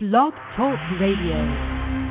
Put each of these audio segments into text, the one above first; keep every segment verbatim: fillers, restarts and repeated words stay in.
Blog Talk Radio.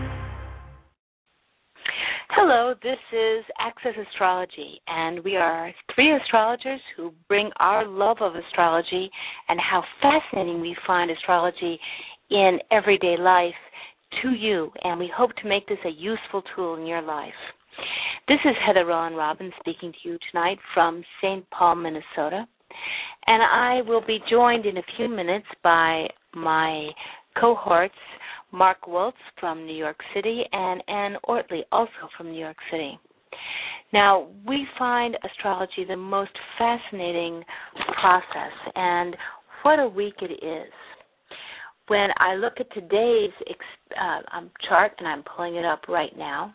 Hello, this is Access Astrology, and we are three astrologers who bring our love of astrology and how fascinating we find astrology in everyday life to you, and we hope to make this a useful tool in your life. This is Heather Rowan Robbins speaking to you tonight from Saint Paul, Minnesota, and I will be joined in a few minutes by my cohorts, Mark Woltz from New York City and Ann Ortley, also from New York City. Now, we find astrology the most fascinating process, and what a week it is. When I look at today's uh, um, chart, and I'm pulling it up right now,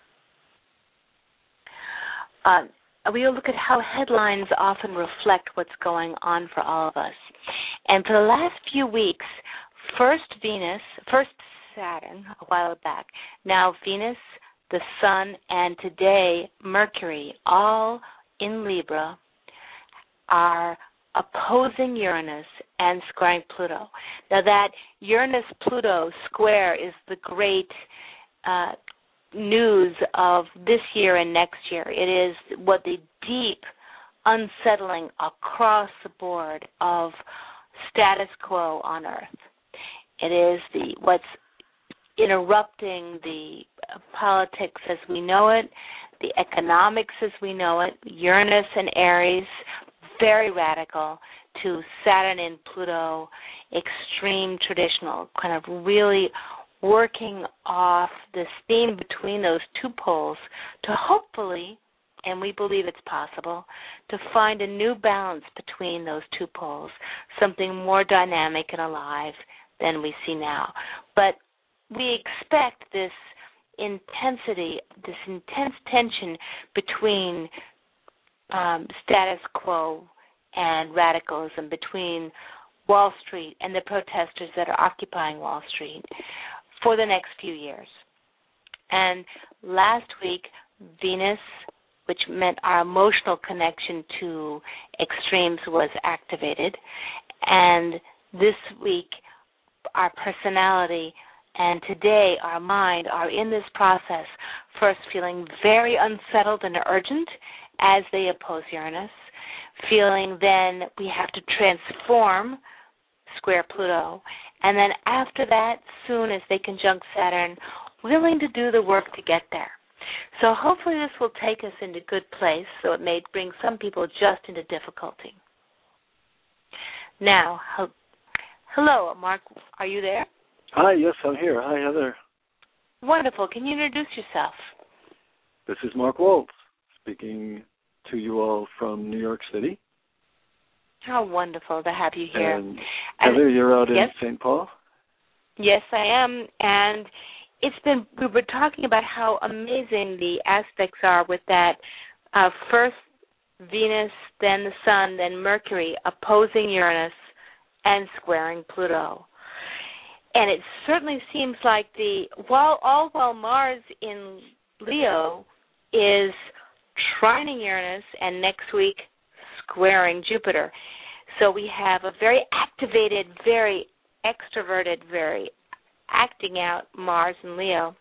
uh, we'll look at how headlines often reflect what's going on for all of us. And for the last few weeks, first Venus, first Saturn a while back, now Venus, the Sun, and today Mercury, all in Libra, are opposing Uranus and squaring Pluto. Now that Uranus-Pluto square is the great uh, news of this year and next year. It is what the deep unsettling across the board of status quo on Earth. It is the what's interrupting the politics as we know it, the economics as we know it, Uranus and Aries, very radical, to Saturn and Pluto, extreme traditional, kind of really working off the steam between those two poles to hopefully, and we believe it's possible, to find a new balance between those two poles, something more dynamic and alive than we see now. But we expect this intensity, this intense tension between um, status quo and radicalism, between Wall Street and the protesters that are occupying Wall Street for the next few years. And last week, Venus, which meant our emotional connection to extremes, was activated. And this week, our personality and today our mind are in this process, first feeling very unsettled and urgent as they oppose Uranus, feeling then we have to transform square Pluto, and then after that, soon as they conjunct Saturn, willing to do the work to get there. So hopefully this will take us into good place, so it may bring some people just into difficulty. Now, hello, Mark, are you there? Hi, yes, I'm here. Hi, Heather. Wonderful. Can you introduce yourself? This is Mark Woltz, speaking to you all from New York City. How wonderful to have you here. And Heather, you're out yes? in Saint Paul? Yes, I am. And it's been, we were talking about how amazing the aspects are with that uh, first Venus, then the Sun, then Mercury opposing Uranus and squaring Pluto. And it certainly seems like the, while all while Mars in Leo is trining Uranus and next week squaring Jupiter. So we have a very activated, very extroverted, very acting out Mars in Leo,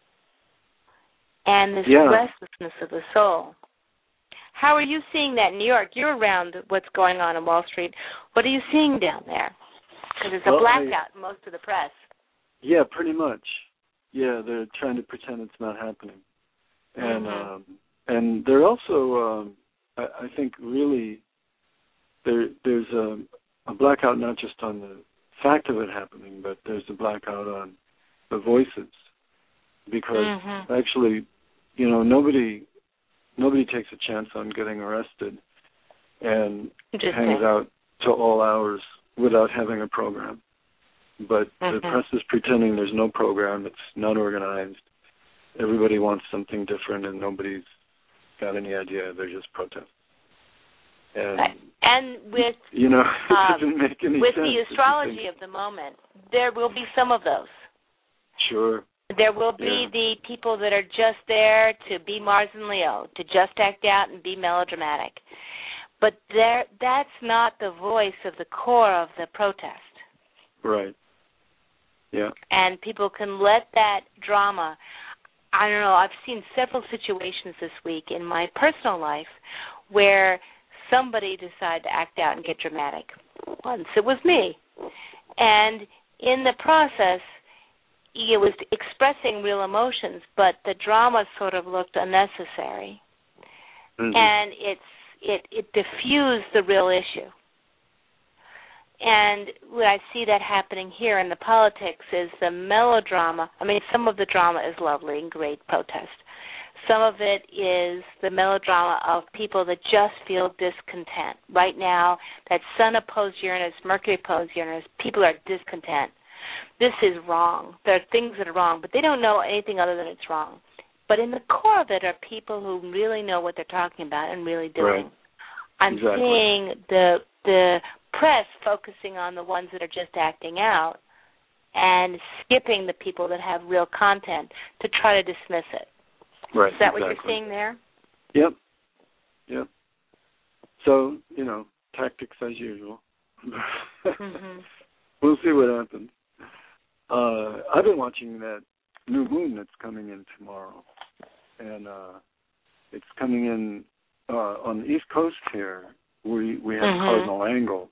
and this yeah. restlessness of the soul. How are you seeing that in New York? You're around what's going on in Wall Street. What are you seeing down there? Because there's a well, blackout I, in most of the press. Yeah, pretty much. Yeah, they're trying to pretend it's not happening. And mm-hmm. um, and they're also, um, I, I think, really, there there's a, a blackout not just on the fact of it happening, but there's a blackout on the voices. Because mm-hmm. actually, you know, nobody nobody takes a chance on getting arrested and hangs out to all hours without having a program. But mm-hmm. the press is pretending there's no program, it's not organized. Everybody wants something different and nobody's got any idea, they're just protesting. And, and with you know, it um, doesn't make any with sense. the astrology of the moment, there will be some of those. Sure. There will be yeah. the people that are just there to be Mars and Leo, to just act out and be melodramatic. But there, that's not the voice of the core of the protest. Right. Yeah. And people can let that drama, I don't know, I've seen several situations this week in my personal life where somebody decided to act out and get dramatic. Once it was me. And in the process, it was expressing real emotions, but the drama sort of looked unnecessary. Mm-hmm. And it's it, it diffused the real issue. And what I see that happening here in the politics is the melodrama. I mean, some of the drama is lovely and great protest. Some of it is the melodrama of people that just feel discontent. Right now, that Sun opposed Uranus, Mercury opposed Uranus, people are discontent. This is wrong. There are things that are wrong, but they don't know anything other than it's wrong. But in the core of it are people who really know what they're talking about and really doing. Right. I'm exactly. seeing the the press focusing on the ones that are just acting out and skipping the people that have real content to try to dismiss it. Right. Is that exactly. what you're seeing there? Yep. Yep. So, you know, tactics as usual. mm-hmm. We'll see what happens. Uh, I've been watching that new moon that's coming in tomorrow. And uh, it's coming in uh, on the East Coast here. We, we have mm-hmm. cardinal angles.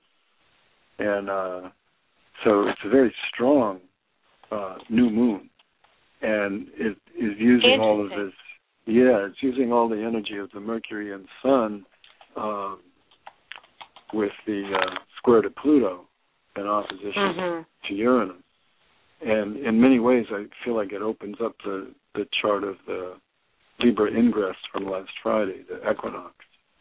And uh, so it's a very strong uh, new moon. And it is using all of this. Yeah, it's using all the energy of the Mercury and Sun um, with the uh, square to Pluto in opposition mm-hmm. to Uranus. And in many ways, I feel like it opens up the, the chart of the Libra ingress from last Friday, the equinox.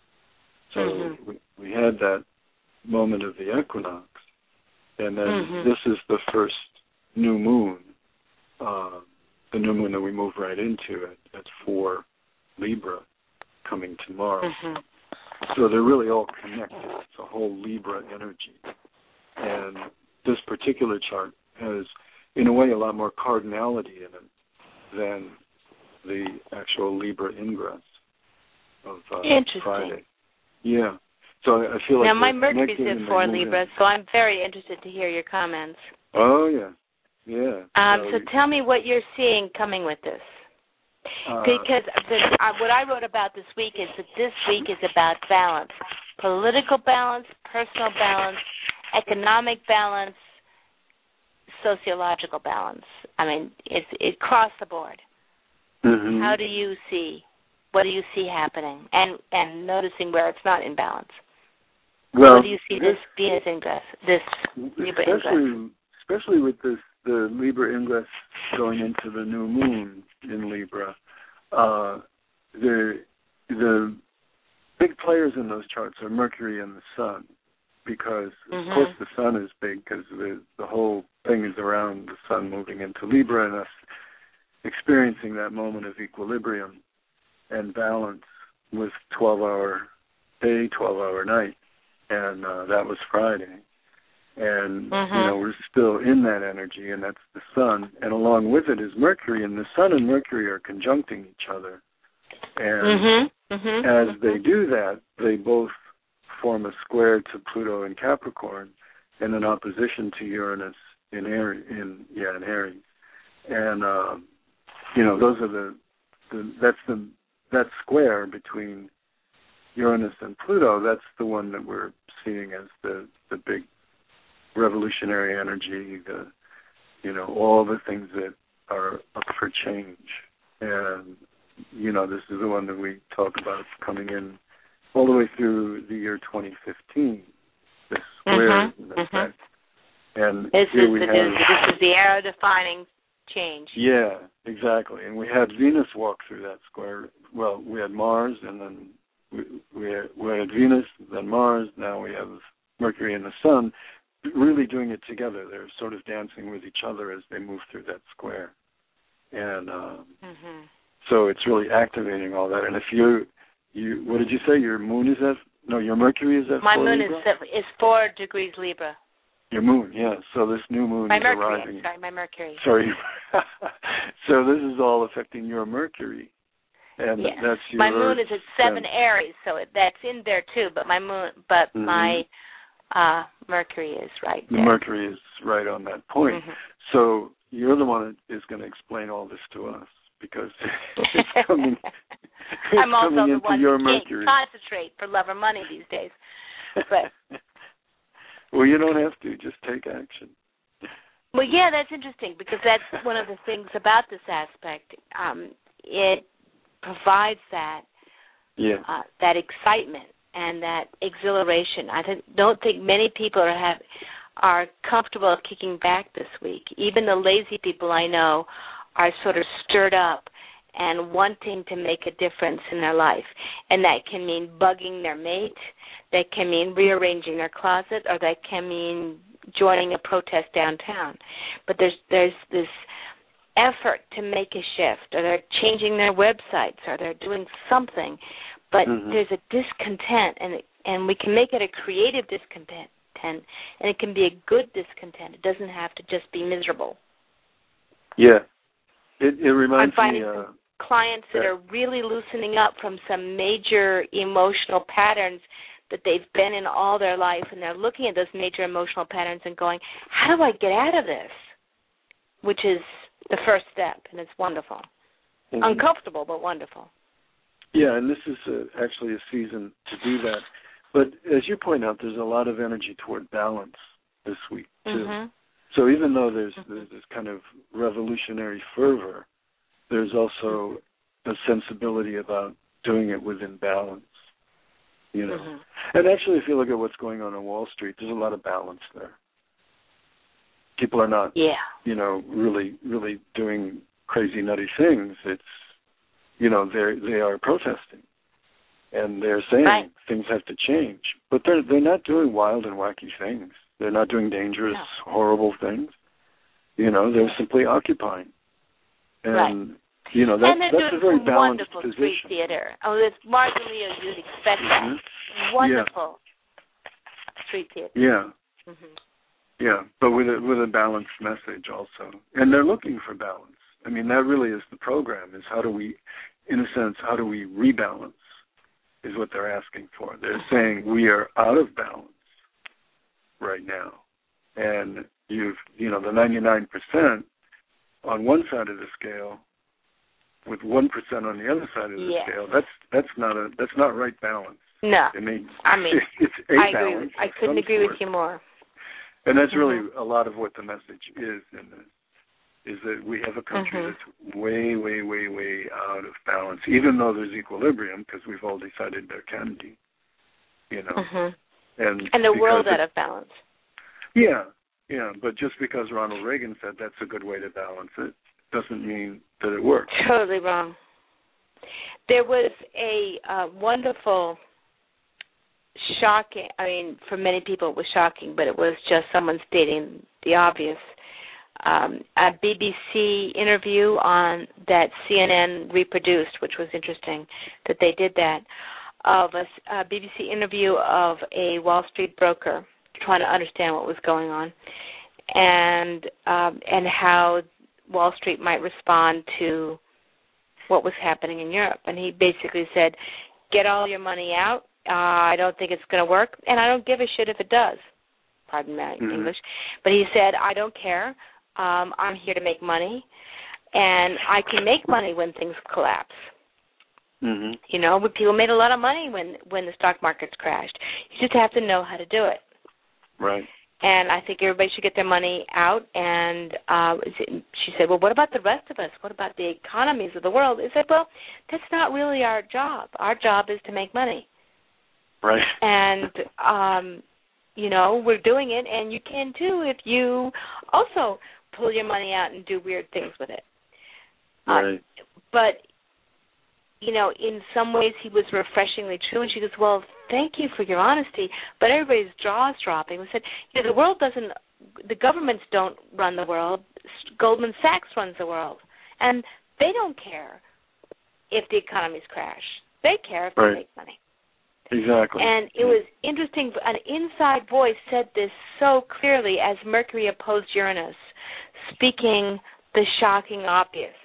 So mm-hmm. we, we had that moment of the equinox, and then mm-hmm. this is the first new moon, uh, the new moon that we move right into at, at four Libra coming tomorrow. Mm-hmm. So they're really all connected. It's a whole Libra energy. And this particular chart has, in a way, a lot more cardinality in it than the actual Libra ingress of uh, Friday. Yeah. So I feel like now my Mercury's in four Libra, so I'm very interested to hear your comments. Oh yeah, yeah. Um, so, so tell me what you're seeing coming with this, uh, because the, uh, what I wrote about this week is that this week is about balance, political balance, personal balance, economic balance, sociological balance. I mean, it's it across the board. Mm-hmm. How do you see? What do you see happening? And and noticing where it's not in balance. Well, what do you see this, this Venus ingress, this Libra ingress? Especially with this the Libra ingress going into the new moon in Libra, uh, the the big players in those charts are Mercury and the Sun, because mm-hmm. of course the Sun is big because the the whole thing is around the Sun moving into Libra and us experiencing that moment of equilibrium and balance with twelve-hour day, twelve-hour night, and uh, that was Friday. And, mm-hmm. you know, we're still in that energy, and that's the Sun. And along with it is Mercury, and the Sun and Mercury are conjuncting each other. And mm-hmm. Mm-hmm. as mm-hmm. they do that, they both form a square to Pluto in Capricorn and an opposition to Uranus in Aries. In, yeah, in Aries. And, uh, you know, those are the, the that's the that square between Uranus and Pluto. That's the one that we're seeing as the, the big revolutionary energy, the, you know, all the things that are up for change. And, you know, this is the one that we talk about coming in all the way through the year twenty fifteen, this square mm-hmm. in effect. Mm-hmm. And this, here is we the, have, this is the era-defining change. Yeah, exactly. And we had Venus walk through that square. Well, we had Mars, and then we, we, had, we had Venus, then Mars. Now we have Mercury and the Sun really doing it together. They're sort of dancing with each other as they move through that square. And um, mm-hmm. so it's really activating all that. And if you, you, what did you say? Your moon is at, no, your Mercury is at My four moon Libra? is, is four degrees Libra. Your moon, yeah. So this new moon my is Mercury, arriving. I'm sorry, my Mercury. Sorry. So this is all affecting your Mercury. And yes. that's your my moon is at seven sense. Aries, so it, that's in there too. But my moon, but mm-hmm. my uh, Mercury is right the there. Mercury is right on that point. Mm-hmm. so you're the one that is going to explain all this to us because it's coming. It's I'm also coming the into one your who Mercury. can't concentrate for love or money these days. But well, you don't have to. Just take action. Well, yeah, that's interesting because that's one of the things about this aspect. Um, it provides that yeah. uh, that excitement and that exhilaration. I th- don't think many people are have are comfortable kicking back this week. Even the lazy people I know are sort of stirred up and wanting to make a difference in their life. And that can mean bugging their mate, that can mean rearranging their closet, or that can mean joining a protest downtown. But there's there's this effort to make a shift, or they're changing their websites, or they're doing something. But mm-hmm. there's a discontent, and it, and we can make it a creative discontent, and it can be a good discontent. It doesn't have to just be miserable. Yeah. It, it reminds I'm finding me... Uh, some clients that are really loosening up from some major emotional patterns that they've been in all their life, and they're looking at those major emotional patterns and going, how do I get out of this? Which is the first step, and it's wonderful. Mm-hmm. Uncomfortable, but wonderful. Yeah, and this is uh, actually a season to do that. But as you point out, there's a lot of energy toward balance this week, too. Mm-hmm. So even though there's, mm-hmm. there's this kind of revolutionary fervor, there's also a sensibility about doing it within balance. You know, mm-hmm. and actually, if you look at what's going on on Wall Street, there's a lot of balance there. People are not, yeah. you know, really, really doing crazy, nutty things. It's, you know, they they are protesting, and they're saying right. things have to change. But they're they're not doing wild and wacky things. They're not doing dangerous, no. horrible things. You know, they're simply occupying. And right. you know, that's, that's a very balanced wonderful position. Street theater. Oh, it's marginally as you'd expect mm-hmm. that. Wonderful yeah. street theater. Yeah. Mm-hmm. Yeah, but with a with a balanced message also. And they're looking for balance. I mean, that really is the program, is how do we, in a sense, how do we rebalance is what they're asking for. They're saying we are out of balance right now. And you've, you know, the ninety-nine percent on one side of the scale with one percent on the other side of the yeah. scale, that's that's not a that's not right balance. No. It means I mean, it's a I balance. agree with, I couldn't agree sort. with you more. And that's mm-hmm. really a lot of what the message is in this, is that we have a country mm-hmm. that's way, way, way, way out of balance, even though there's equilibrium, because we've all decided there can be, you know. Mm-hmm. And, and the world it, out of balance. Yeah, yeah, but just because Ronald Reagan said that's a good way to balance it doesn't mean that it works. Totally wrong. There was a uh, wonderful... shocking, I mean, for many people it was shocking, but it was just someone stating the obvious. Um, a B B C interview on that C N N reproduced, which was interesting that they did that, of a, a B B C interview of a Wall Street broker trying to understand what was going on and um, and how Wall Street might respond to what was happening in Europe. And he basically said, get all your money out. Uh, I don't think it's going to work, and I don't give a shit if it does. Pardon my mm-hmm. English. But he said, I don't care. Um, I'm here to make money, and I can make money when things collapse. Mm-hmm. You know, people made a lot of money when, when the stock markets crashed. You just have to know how to do it. Right. And I think everybody should get their money out. And uh, she said, well, what about the rest of us? What about the economies of the world? I said, well, that's not really our job. Our job is to make money. Right. And, um, you know, we're doing it, and you can, too, if you also pull your money out and do weird things with it. Right. Uh, but, you know, in some ways he was refreshingly true, and she goes, well, thank you for your honesty, but everybody's jaws dropping. We said, you know, the world doesn't, the governments don't run the world. Goldman Sachs runs the world, and they don't care if the economies crash. They care if right. they make money. Exactly. And it was interesting, an inside voice said this so clearly as Mercury opposed Uranus, speaking the shocking obvious,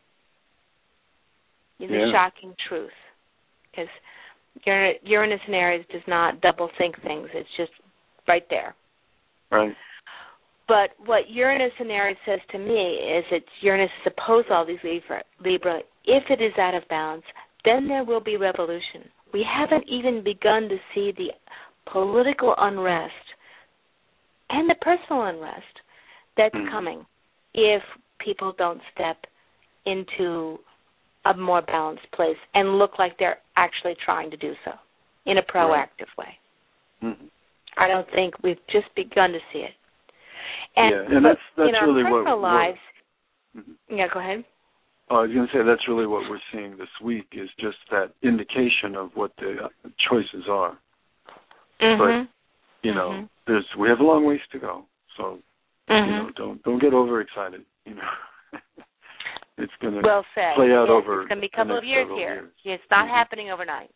the yeah. shocking truth. Because Uranus in Aries does not double think things. It's just right there. Right. But what Uranus in Aries says to me is that Uranus is opposed to all these Libra. Libra. If it is out of balance, then there will be revolution. We haven't even begun to see the political unrest and the personal unrest that's mm-hmm. coming if people don't step into a more balanced place and look like they're actually trying to do so in a proactive right. way. Mm-hmm. I don't think we've just begun to see it. And, yeah, and that's, that's in our really personal what, lives, what, mm-hmm. yeah, go ahead. Oh, I was going to say that's really what we're seeing this week is just that indication of what the choices are. Mm-hmm. But you know, mm-hmm. there's we have a long ways to go. So mm-hmm. you know, don't don't get overexcited. You know, it's going to well said. play out yes, over. It's going to be a couple of years here. Years. It's not mm-hmm. happening overnight.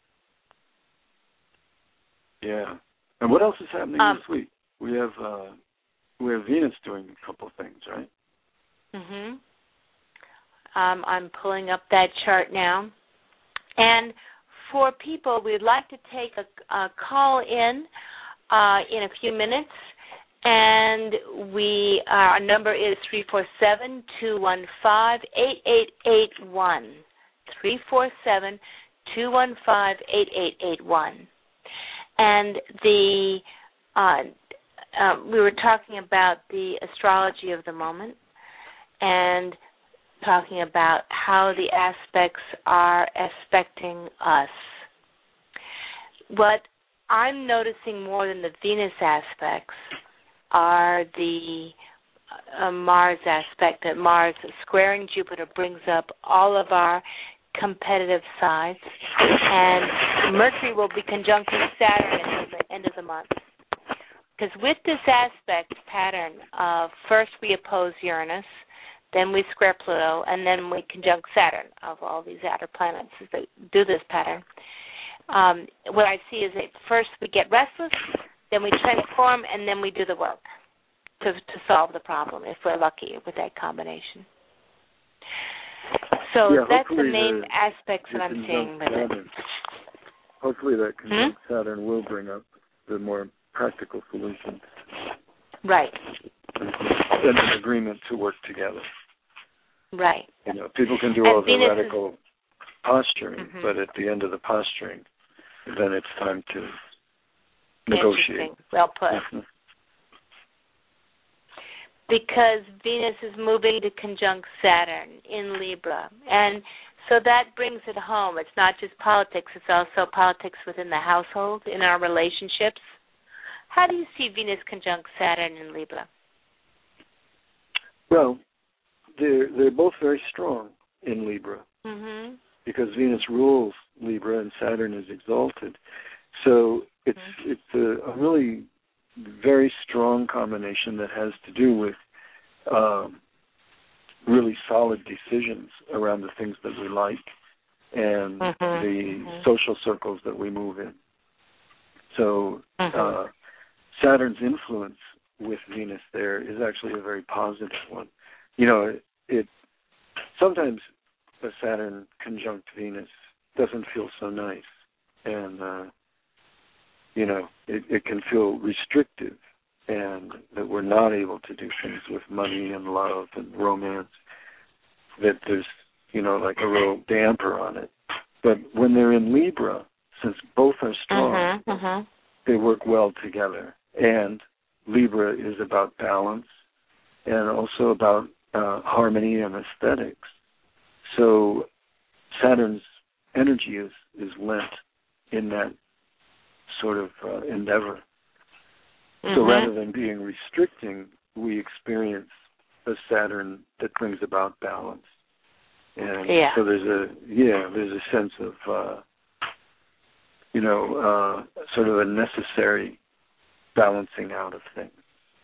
Yeah. And what else is happening um, this week? We have uh, we have Venus doing a couple of things, right? Mhm. Um, I'm pulling up that chart now, and for people, we'd like to take a, a call in uh, in a few minutes, and we uh, our number is three four seven, two one five, eight eight eight one. three four seven, two one five, eight eight eight one. And the uh, uh, we were talking about the astrology of the moment and talking about how the aspects are affecting us. What I'm noticing more than the Venus aspects are the uh, Mars aspect. That Mars squaring Jupiter brings up all of our competitive sides, and Mercury will be conjuncting Saturn at the end of the month. Because with this aspect pattern of first we oppose Uranus, then we square Pluto, and then we conjunct Saturn of all these outer planets that do this pattern. Um, what I see is that first we get restless, then we transform, and then we do the work to, to solve the problem, if we're lucky with that combination. So yeah, that's the main the, aspects that I'm seeing with Saturn. it. Hopefully that conjunct hmm? Saturn will bring up the more practical solution. Right. And an agreement to work together. Right. You know, people can do and all the Venus radical is... posturing, mm-hmm. but at the end of the posturing, then it's time to negotiate. Well put. Mm-hmm. Because Venus is moving to conjunct Saturn in Libra. And so that brings it home. It's not just politics, it's also politics within the household, in our relationships. How do you see Venus conjunct Saturn in Libra? Well, they're, they're both very strong in Libra mm-hmm. because Venus rules Libra and Saturn is exalted. So it's mm-hmm. it's a, a really very strong combination that has to do with um, really solid decisions around the things that we like and mm-hmm. the mm-hmm. social circles that we move in. So mm-hmm. uh, Saturn's influence with Venus there is actually a very positive one. You know, it, it sometimes a Saturn conjunct Venus doesn't feel so nice, and uh, you know, it, it can feel restrictive, and that we're not able to do things with money and love and romance, that there's, you know, like a real damper on it. But when they're in Libra, since both are strong, uh-huh, uh-huh. they work well together. And Libra is about balance and also about uh, harmony and aesthetics. So Saturn's energy is, is lent in that sort of uh, endeavor. Mm-hmm. So rather than being restricting, we experience a Saturn that brings about balance. And yeah. so there's a yeah, there's a sense of uh, you know, uh, sort of a necessary balancing out of things.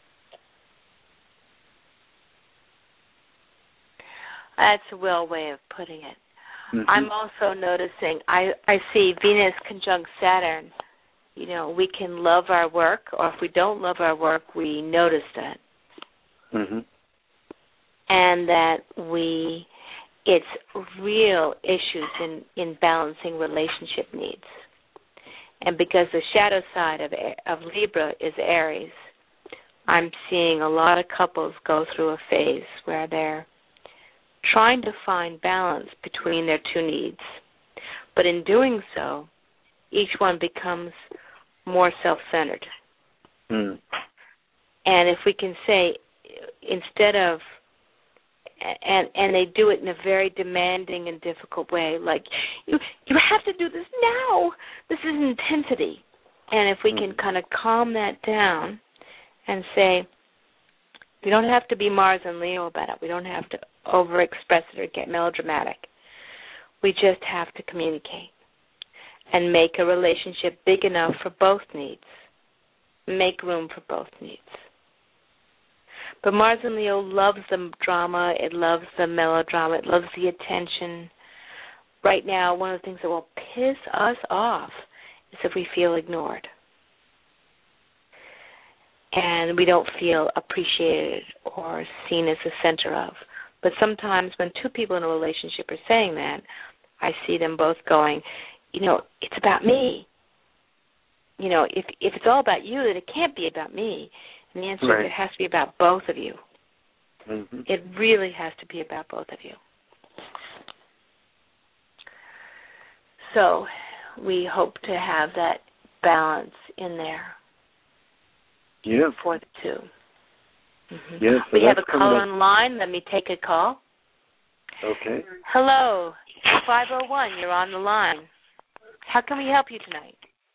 That's a well way of putting it. Mm-hmm. I'm also noticing, I, I see Venus conjunct Saturn. You know, we can love our work, or if we don't love our work, we notice that. Mm-hmm. And that we, it's real issues in, in balancing relationship needs. And because the shadow side of of Libra is Aries, I'm seeing a lot of couples go through a phase where they're trying to find balance between their two needs. But in doing so, each one becomes more self-centered. Mm. And if we can say, instead of, and and they do it in a very demanding and difficult way, like, you you have to do this now. This is intensity. And if we mm. can kind of calm that down and say, we don't have to be Mars and Leo about it. We don't have to overexpress it or get melodramatic. We just have to communicate and make a relationship big enough for both needs. Make room for both needs. But Mars and Leo loves the drama. It loves the melodrama. It loves the attention. Right now, one of the things that will piss us off is if we feel ignored and we don't feel appreciated or seen as the center of. But sometimes when two people in a relationship are saying that, I see them both going, you know, it's about me. You know, if if it's all about you, then it can't be about me. And the answer right. is it has to be about both of you. Mm-hmm. It really has to be about both of you. So we hope to have that balance in there yeah. for the two. Mm-hmm. Yes, so we have a call on the line. Let me take a call. Okay. Hello, five oh one, you're on the line. How can we help you tonight?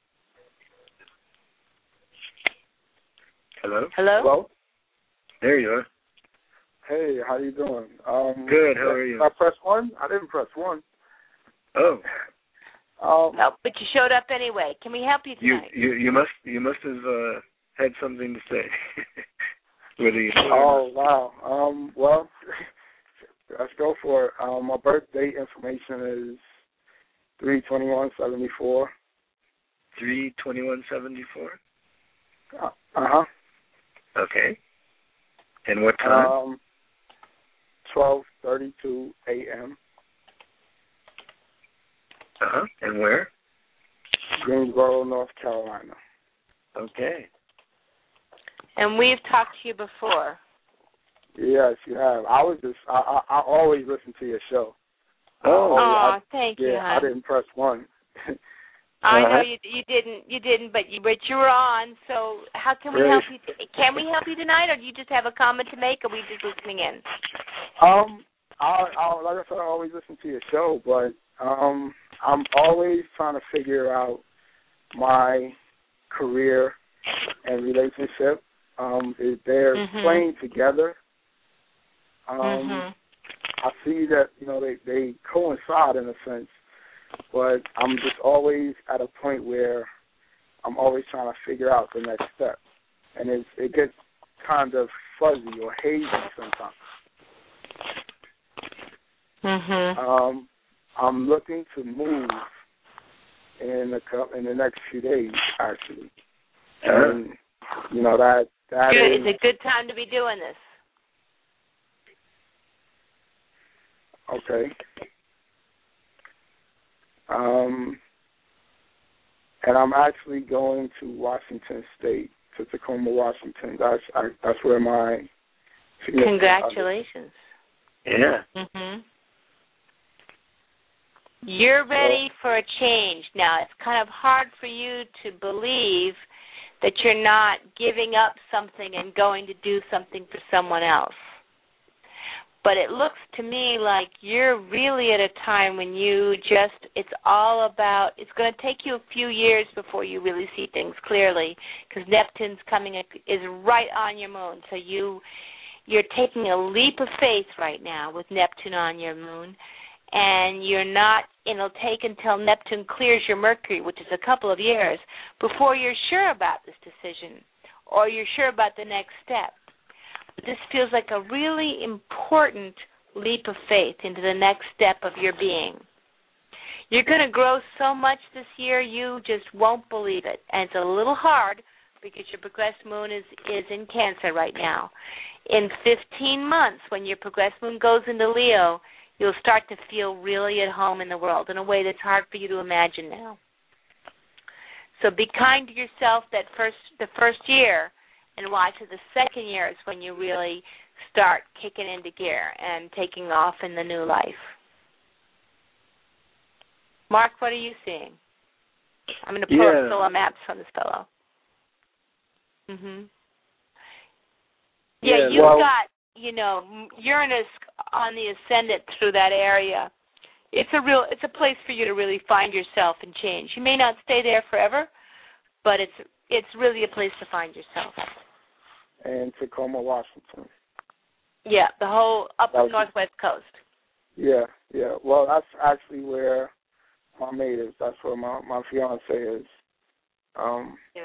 Hello? Hello? Hello? There you are. Hey, how you doing? Um, Good, how are you? Did I press one? I didn't press one. Oh. Um, no, but you showed up anyway. Can we help you tonight? You you, you must you must have uh, had something to say. Whether you oh, wow. Um, well, let's go for it. Um, my birthday information is three twenty-one seventy-four. three twenty-one seventy-four? Uh, uh-huh. Okay. And what time? Um, twelve thirty-two a.m. Uh-huh. And where? Greensboro, North Carolina. Okay. And we've talked to you before. Yes, you have. I was just, I, I, I always listen to your show. Oh, Aw, I, thank yeah, you, I hon. didn't press one. I uh-huh. know you you didn't you didn't, but you but you're on. So how can we Great. help you? T- can we help you tonight, or do you just have a comment to make, or are we just listening in? Um, I, I like I said, I always listen to your show, but um, I'm always trying to figure out my career and relationship. Um, if they're mm-hmm. playing together. Um, mm-hmm. I see that you know they they coincide in a sense. But I'm just always at a point where I'm always trying to figure out the next step. And it's, it gets kind of fuzzy or hazy sometimes. Mm-hmm. Um, I'm looking to move in, a, in the next few days, actually. And, you know, that, that good. is... It's a good time to be doing this. Okay. Um, and I'm actually going to Washington State, to Tacoma, Washington. That's I, that's where my congratulations. Yeah. Mhm. You're ready so, for a change now. It's kind of hard for you to believe that you're not giving up something and going to do something for someone else. But it looks to me like you're really at a time when you just, it's all about, it's going to take you a few years before you really see things clearly, because Neptune's coming, is right on your moon. So you, you're taking a leap of faith right now with Neptune on your moon, and you're not, it'll take until Neptune clears your Mercury, which is a couple of years, before you're sure about this decision or you're sure about the next step. This feels like a really important leap of faith into the next step of your being. You're going to grow so much this year, you just won't believe it. And it's a little hard because your progressed moon is, is in Cancer right now. In fifteen months, when your progressed moon goes into Leo, you'll start to feel really at home in the world in a way that's hard for you to imagine now. So be kind to yourself that first the first year, and watch it. The second year is when you really start kicking into gear and taking off in the new life. Mark, what are you seeing? I'm going to pull yeah. up solar maps from this fellow. Mhm. Yeah, Yeah, you've well, got, you know, Uranus on the ascendant through that area. It's a real, it's a place for you to really find yourself and change. You may not stay there forever, but it's it's really a place to find yourself. And Tacoma, Washington. Yeah, the whole up the northwest coast. Yeah, yeah. Well, that's actually where my mate is. That's where my my fiance is. Um, yeah.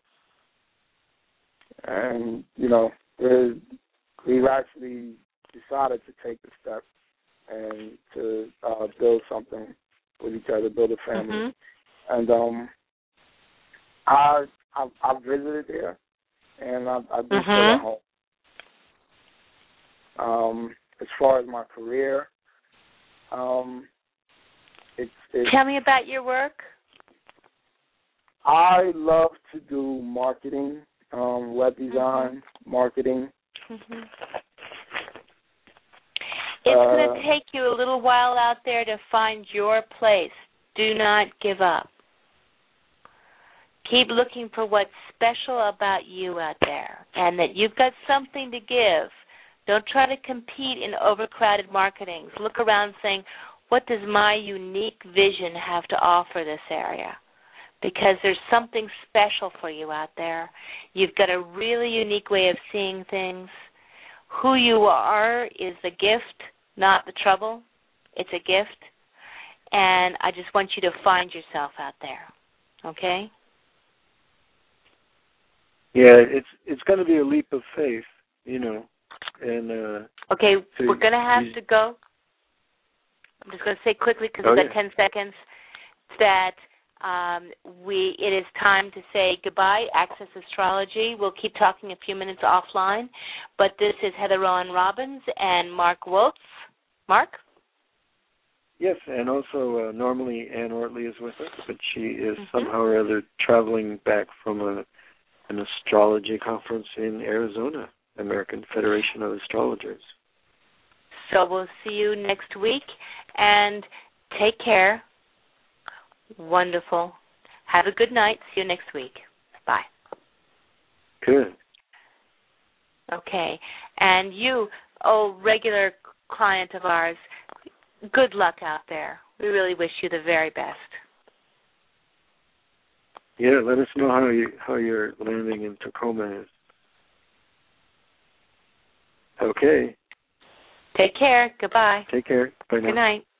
And you know, we've actually decided to take the step and to uh, build something with each other, build a family. Mm-hmm. And um, I I I visited there, and I, I do mm-hmm. feel at home. Um, as far as my career, um, it's, it's tell me about your work. I love to do marketing, um, web design, mm-hmm. marketing. Mm-hmm. It's uh, going to take you a little while out there to find your place. Do not give up. Keep looking for what's special about you out there and that you've got something to give. Don't try to compete in overcrowded marketings. Look around saying, what does my unique vision have to offer this area? Because there's something special for you out there. You've got a really unique way of seeing things. Who you are is a gift, not the trouble. It's a gift. And I just want you to find yourself out there. Okay? Yeah, it's it's going to be a leap of faith, you know. And uh, okay, to, we're going to have to go. I'm just going to say quickly because oh, we've got yeah. ten seconds that um, we it is time to say goodbye. Access Astrology. We'll keep talking a few minutes offline. But this is Heather Rowan Robbins and Mark Woltz. Mark? Yes, and also uh, normally Ann Ortley is with us, but she is mm-hmm. somehow or other traveling back from a, an astrology conference in Arizona, American Federation of Astrologers. So we'll see you next week, and take care. Wonderful. Have a good night. See you next week. Bye. Good. Okay. And you, oh, regular client of ours, good luck out there. We really wish you the very best. Yeah, let us know how you how your landing in Tacoma is. Okay. Take care. Goodbye. Take care. Bye now. Good night.